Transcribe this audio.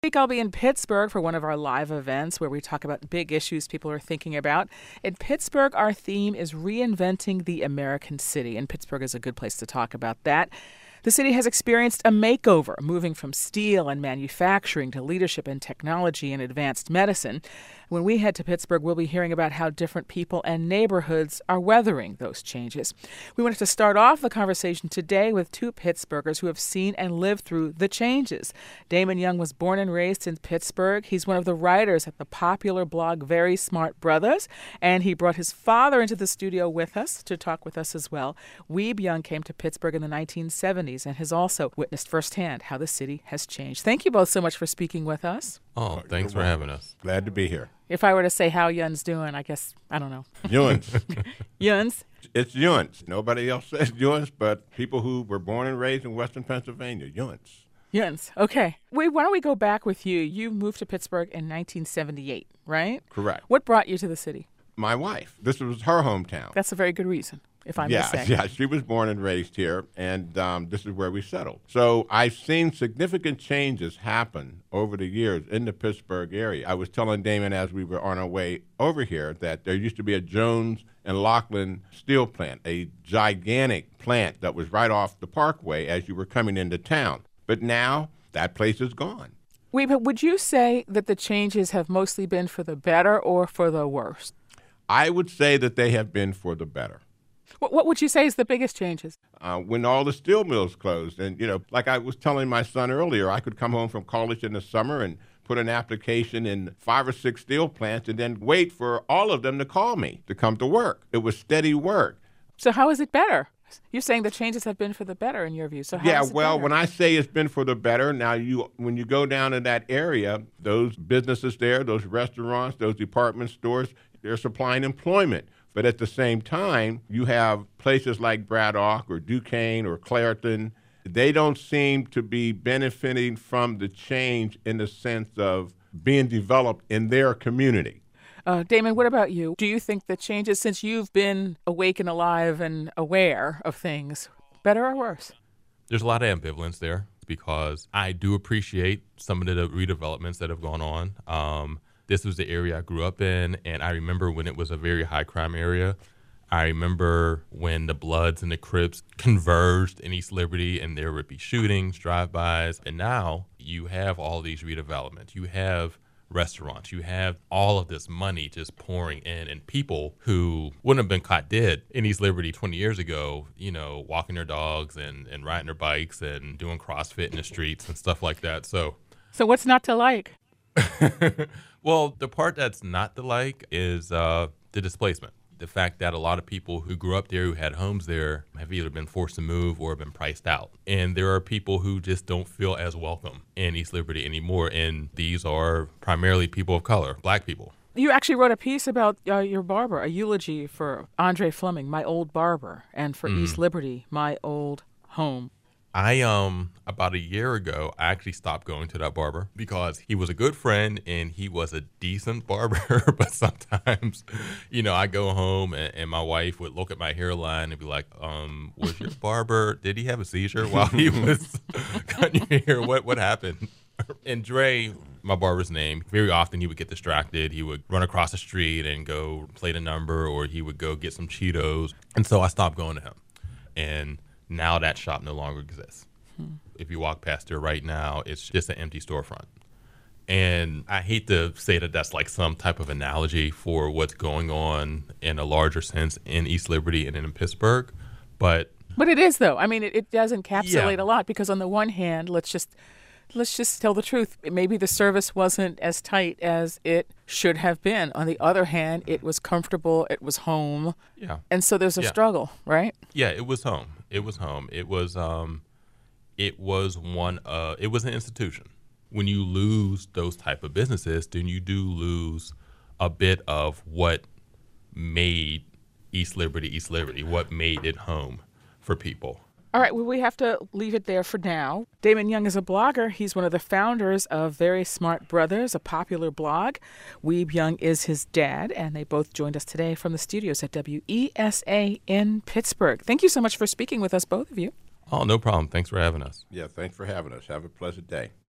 Week I'll be in Pittsburgh for one of our live events where we talk about big issues people are thinking about. In Pittsburgh, our theme is reinventing the American city, and Pittsburgh is a good place to talk about that. The city has experienced a makeover, moving from steel and manufacturing to leadership and technology and advanced medicine. When we head to Pittsburgh, we'll be hearing about how different people and neighborhoods are weathering those changes. We wanted to start off the conversation today with two Pittsburghers who have seen and lived through the changes. Damon Young was born and raised in Pittsburgh. He's one of the writers at the popular blog Very Smart Brothers, and he brought his father into the studio with us to talk with us as well. Weeb Young came to Pittsburgh in the 1970s and has also witnessed firsthand how the city has changed. Thank you both so much for speaking with us. Oh, thanks for having us. Glad to be here. If I were to say how Yun's doing, I guess, I don't know. Yuns. Yuns? It's Yuns. Nobody else says Yuns, but people who were born and raised in Western Pennsylvania, Yuns. Yuns. Okay. Why don't we go back with you? You moved to Pittsburgh in 1978, right? Correct. What brought you to the city? My wife. This was her hometown. That's a very good reason, if I may say. Yeah, she was born and raised here, and this is where we settled. So I've seen significant changes happen over the years in the Pittsburgh area. I was telling Damon as we were on our way over here that there used to be a Jones and Laughlin steel plant, a gigantic plant that was right off the parkway as you were coming into town. But now that place is gone. But would you say that the changes have mostly been for the better or for the worse? I would say that they have been for the better. What would you say is the biggest changes? When all the steel mills closed. And, like I was telling my son earlier, I could come home from college in the summer and put an application in 5 or 6 steel plants and then wait for all of them to call me to come to work. It was steady work. So how is it better? You're saying the changes have been for the better in your view. So how is it better? When I say it's been for the better, now when you go down in that area, those businesses there, those restaurants, those department stores, they're supplying employment. But at the same time, you have places like Braddock or Duquesne or Clairton. They don't seem to be benefiting from the change in the sense of being developed in their community. Damon, what about you? Do you think the changes, since you've been awake and alive and aware of things, better or worse? There's a lot of ambivalence there because I do appreciate some of the redevelopments that have gone on. This was the area I grew up in, and I remember when it was a very high crime area. I remember when the Bloods and the Crips converged in East Liberty, and there would be shootings, drive-bys, and now you have all these redevelopments. You have restaurants. You have all of this money just pouring in, and people who wouldn't have been caught dead in East Liberty 20 years ago, walking their dogs and riding their bikes and doing CrossFit in the streets and stuff like that. So what's not to like? Well, the part that's not to like is the displacement. The fact that a lot of people who grew up there, who had homes there, have either been forced to move or been priced out. And there are people who just don't feel as welcome in East Liberty anymore. And these are primarily people of color, Black people. You actually wrote a piece about your barber, a eulogy for Andre Fleming, my old barber, and for East Liberty, my old home. About a year ago, I actually stopped going to that barber because he was a good friend and he was a decent barber. But sometimes, I go home and my wife would look at my hairline and be like, was your barber, did he have a seizure while he was cutting your hair? What happened? And Dre, my barber's name, very often he would get distracted. He would run across the street and go play the number, or he would go get some Cheetos. And so I stopped going to him. And now that shop no longer exists. If you walk past there right now, it's just an empty storefront. And I hate to say that that's like some type of analogy for what's going on in a larger sense in East Liberty and in Pittsburgh, but it is, though. I mean, it does encapsulate a lot because on the one hand, let's just tell the truth. Maybe the service wasn't as tight as it should have been. On the other hand, it was comfortable. It was home. Yeah. And so there's a struggle, right? Yeah, it was home. It was home. It was an institution. When you lose those type of businesses, then you do lose a bit of what made East Liberty, what made it home for people. All right, well, we have to leave it there for now. Damon Young is a blogger. He's one of the founders of Very Smart Brothers, a popular blog. Weeb Young is his dad, and they both joined us today from the studios at WESA in Pittsburgh. Thank you so much for speaking with us, both of you. Oh, no problem. Thanks for having us. Yeah, thanks for having us. Have a pleasant day.